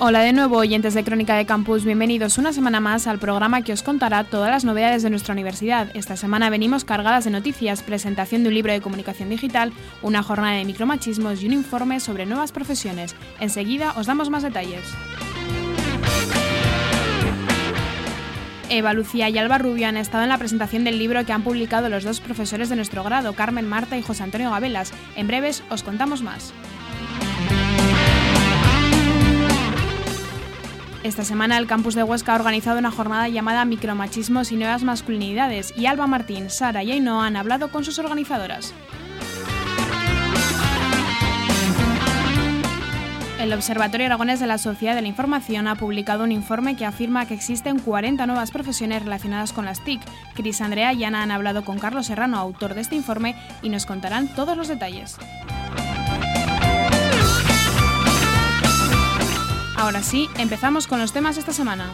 Hola de nuevo, oyentes de Crónica de Campus, bienvenidos una semana más al programa que os contará todas las novedades de nuestra universidad. Esta semana venimos cargadas de noticias, presentación de un libro de comunicación digital, una jornada de micromachismos y un informe sobre nuevas profesiones. Enseguida os damos más detalles. Eva, Lucía y Alba Rubio han estado en la presentación del libro que han publicado los dos profesores de nuestro grado, Carmen Marta y José Antonio Gabelas. En breves os contamos más. Esta semana el campus de Huesca ha organizado una jornada llamada Micromachismos y Nuevas Masculinidades y Alba Martín, Sara y Ainhoa han hablado con sus organizadoras. El Observatorio Aragonés de la Sociedad de la Información ha publicado un informe que afirma que existen 40 nuevas profesiones relacionadas con las TIC. Cris, Andrea y Ana han hablado con Carlos Serrano, autor de este informe, y nos contarán todos los detalles. Ahora sí, empezamos con los temas de esta semana.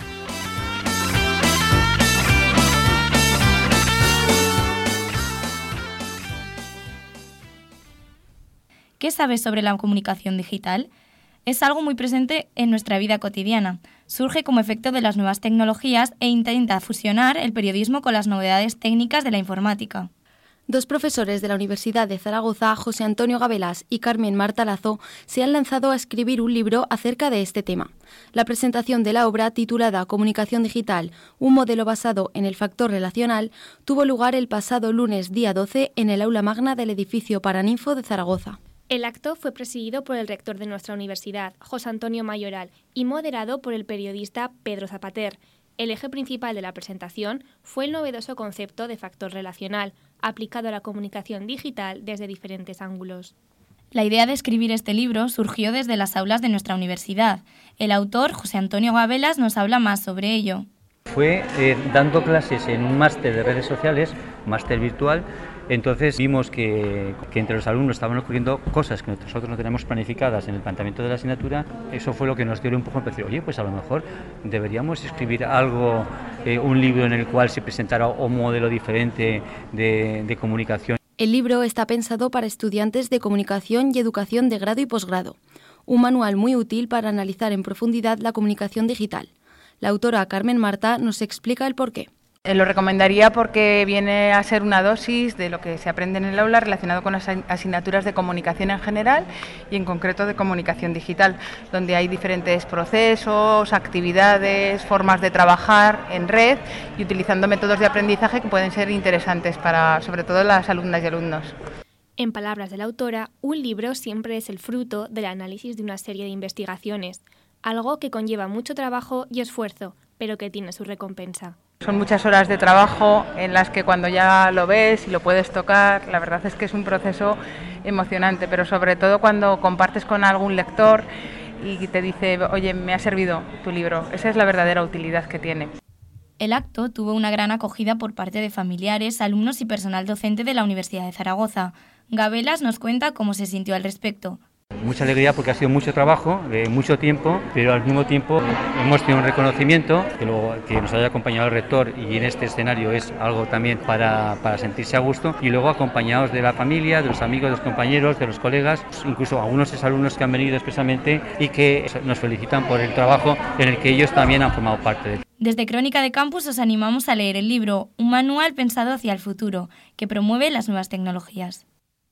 ¿Qué sabes sobre la comunicación digital? Es algo muy presente en nuestra vida cotidiana. Surge como efecto de las nuevas tecnologías e intenta fusionar el periodismo con las novedades técnicas de la informática. Dos profesores de la Universidad de Zaragoza, José Antonio Gabelas y Carmen Marta Lazo, se han lanzado a escribir un libro acerca de este tema. La presentación de la obra, titulada Comunicación Digital, un modelo basado en el factor relacional, tuvo lugar el pasado lunes día 12 en el aula magna del edificio Paraninfo de Zaragoza. El acto fue presidido por el rector de nuestra universidad, José Antonio Mayoral, y moderado por el periodista Pedro Zapater. El eje principal de la presentación fue el novedoso concepto de factor relacional, aplicado a la comunicación digital desde diferentes ángulos. La idea de escribir este libro surgió desde las aulas de nuestra universidad. El autor, José Antonio Gabelas, nos habla más sobre ello. Fue dando clases en un máster de redes sociales, máster virtual. Entonces vimos que entre los alumnos estaban ocurriendo cosas que nosotros no teníamos planificadas en el planteamiento de la asignatura. Eso fue lo que nos dio el empujón para decir, oye, pues a lo mejor deberíamos escribir algo, un libro en el cual se presentara un modelo diferente de comunicación. El libro está pensado para estudiantes de comunicación y educación de grado y posgrado. Un manual muy útil para analizar en profundidad la comunicación digital. La autora Carmen Marta nos explica el porqué. Lo recomendaría porque viene a ser una dosis de lo que se aprende en el aula relacionado con las asignaturas de comunicación en general y en concreto de comunicación digital, donde hay diferentes procesos, actividades, formas de trabajar en red y utilizando métodos de aprendizaje que pueden ser interesantes para, sobre todo, las alumnas y alumnos. En palabras de la autora, un libro siempre es el fruto del análisis de una serie de investigaciones, algo que conlleva mucho trabajo y esfuerzo, pero que tiene su recompensa. Son muchas horas de trabajo en las que cuando ya lo ves y lo puedes tocar, la verdad es que es un proceso emocionante, pero sobre todo cuando compartes con algún lector y te dice, oye, me ha servido tu libro. Esa es la verdadera utilidad que tiene. El acto tuvo una gran acogida por parte de familiares, alumnos y personal docente de la Universidad de Zaragoza. Gabelas nos cuenta cómo se sintió al respecto. Mucha alegría porque ha sido mucho trabajo, mucho tiempo, pero al mismo tiempo hemos tenido un reconocimiento que nos haya acompañado el rector y en este escenario es algo también para sentirse a gusto y luego acompañados de la familia, de los amigos, de los compañeros, de los colegas, incluso algunos exalumnos que han venido expresamente y que nos felicitan por el trabajo en el que ellos también han formado parte. Desde Crónica de Campus os animamos a leer el libro, un manual pensado hacia el futuro, que promueve las nuevas tecnologías.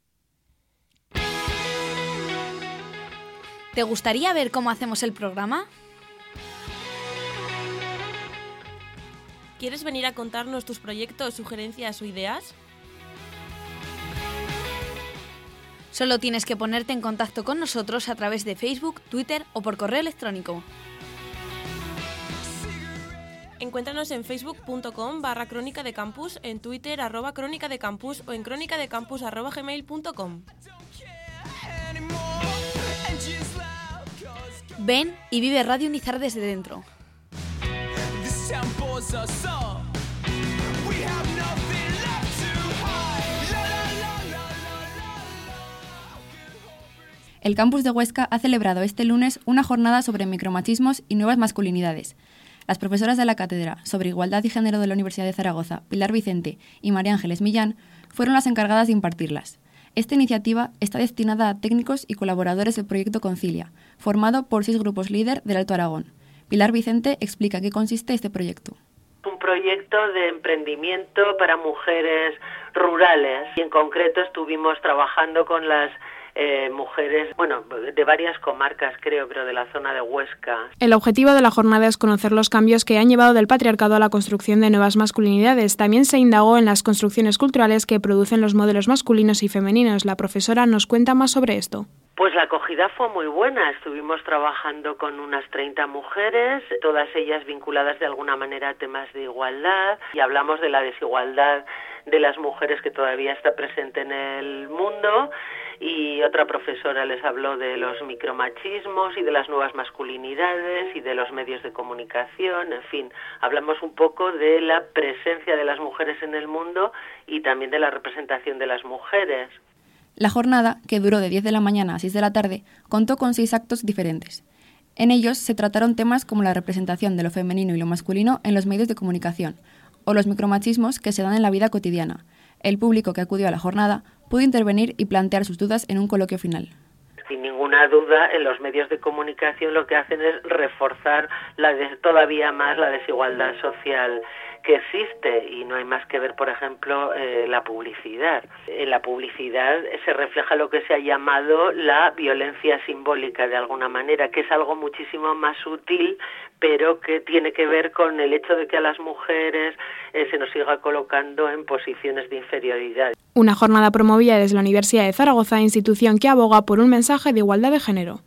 ¿Te gustaría ver cómo hacemos el programa? ¿Quieres venir a contarnos tus proyectos, sugerencias o ideas? Solo tienes que ponerte en contacto con nosotros a través de Facebook, Twitter o por correo electrónico. Encuéntranos en facebook.com/Crónica de Campus, en Twitter @Crónica de Campus o en cronicadecampus@gmail.com. Ven y vive Radio Unizar desde dentro. El campus de Huesca ha celebrado este lunes una jornada sobre micromachismos y nuevas masculinidades. Las profesoras de la cátedra sobre Igualdad y Género de la Universidad de Zaragoza, Pilar Vicente y María Ángeles Millán, fueron las encargadas de impartirlas. Esta iniciativa está destinada a técnicos y colaboradores del proyecto Concilia, formado por 6 grupos líder del Alto Aragón. Pilar Vicente explica en qué consiste este proyecto. Un proyecto de emprendimiento para mujeres rurales y en concreto estuvimos trabajando con las mujeres, de varias comarcas creo, pero de la zona de Huesca. El objetivo de la jornada es conocer los cambios que han llevado del patriarcado a la construcción de nuevas masculinidades. También se indagó en las construcciones culturales que producen los modelos masculinos y femeninos. La profesora nos cuenta más sobre esto. Pues la acogida fue muy buena. Estuvimos trabajando con unas 30 mujeres, todas ellas vinculadas de alguna manera a temas de igualdad, y hablamos de la desigualdad de las mujeres que todavía está presente en el mundo, y otra profesora les habló de los micromachismos y de las nuevas masculinidades y de los medios de comunicación. En fin, hablamos un poco de la presencia de las mujeres en el mundo y también de la representación de las mujeres. La jornada, que duró de 10 de la mañana a 6 de la tarde, contó con 6 actos diferentes. En ellos se trataron temas como la representación de lo femenino y lo masculino en los medios de comunicación, o los micromachismos que se dan en la vida cotidiana. El público que acudió a la jornada pudo intervenir y plantear sus dudas en un coloquio final. Sin ninguna duda, en los medios de comunicación lo que hacen es reforzar todavía más la desigualdad social que existe, y no hay más que ver, por ejemplo, la publicidad. En la publicidad se refleja lo que se ha llamado la violencia simbólica, de alguna manera, que es algo muchísimo más sutil, pero que tiene que ver con el hecho de que a las mujeres se nos siga colocando en posiciones de inferioridad. Una jornada promovida desde la Universidad de Zaragoza, institución que aboga por un mensaje de igualdad de género.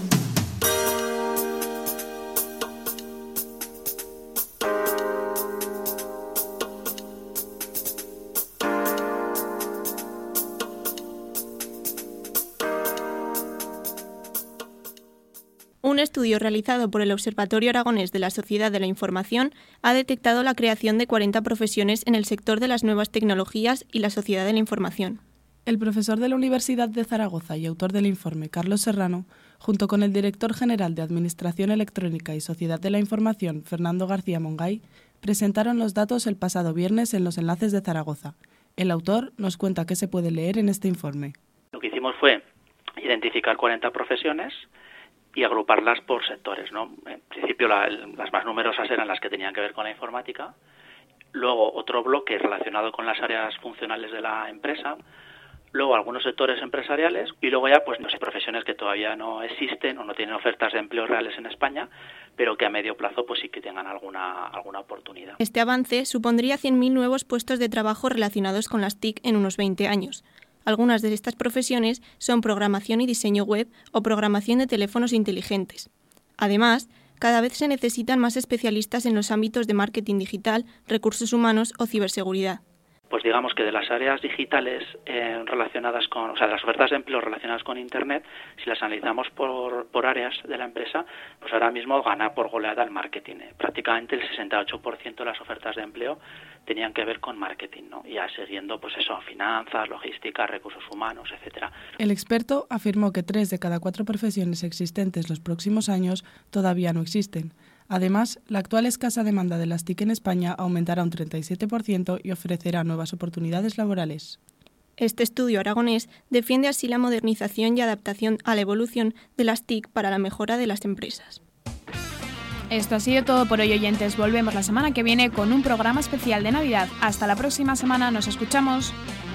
Un estudio realizado por el Observatorio Aragonés de la Sociedad de la Información ha detectado la creación de 40 profesiones en el sector de las nuevas tecnologías y la sociedad de la información. El profesor de la Universidad de Zaragoza y autor del informe, Carlos Serrano, junto con el director general de Administración Electrónica y Sociedad de la Información, Fernando García Mongay, presentaron los datos el pasado viernes en los Enlaces de Zaragoza. El autor nos cuenta qué se puede leer en este informe. Lo que hicimos fue identificar 40 profesiones y agruparlas por sectores, ¿no? En principio las más numerosas eran las que tenían que ver con la informática, luego otro bloque relacionado con las áreas funcionales de la empresa, luego algunos sectores empresariales y luego ya profesiones que todavía no existen o no tienen ofertas de empleo reales en España, pero que a medio plazo sí que tengan alguna oportunidad. Este avance supondría 100.000 nuevos puestos de trabajo relacionados con las TIC en unos 20 años. Algunas de estas profesiones son programación y diseño web o programación de teléfonos inteligentes. Además, cada vez se necesitan más especialistas en los ámbitos de marketing digital, recursos humanos o ciberseguridad. Pues digamos que de las áreas digitales relacionadas con, de las ofertas de empleo relacionadas con Internet, si las analizamos por áreas de la empresa, pues ahora mismo gana por goleada el marketing. Prácticamente el 68% de las ofertas de empleo tenían que ver con marketing, ¿no? Ya siguiendo, finanzas, logística, recursos humanos, etcétera. El experto afirmó que 3 de cada 4 profesiones existentes los próximos años todavía no existen. Además, la actual escasa demanda de las TIC en España aumentará un 37% y ofrecerá nuevas oportunidades laborales. Este estudio aragonés defiende así la modernización y adaptación a la evolución de las TIC para la mejora de las empresas. Esto ha sido todo por hoy, oyentes. Volvemos la semana que viene con un programa especial de Navidad. Hasta la próxima semana, nos escuchamos.